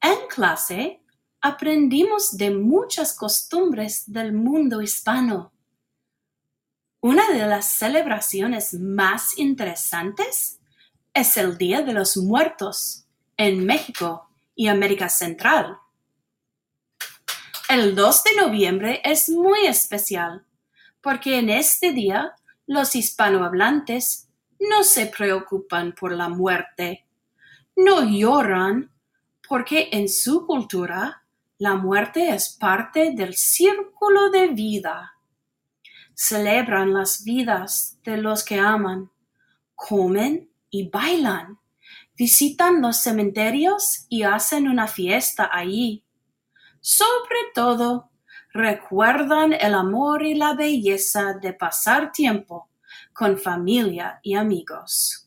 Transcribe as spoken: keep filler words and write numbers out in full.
En clase, aprendimos de muchas costumbres del mundo hispano. Una de las celebraciones más interesantes es el Día de los Muertos en México y América Central. El dos de noviembre es muy especial porque en este día los hispanohablantes no se preocupan por la muerte, no lloran porque en su cultura la muerte es parte del círculo de vida. Celebran las vidas de los que aman, comen y bailan, visitan los cementerios y hacen una fiesta allí. Sobre todo, recuerdan el amor y la belleza de pasar tiempo con familia y amigos.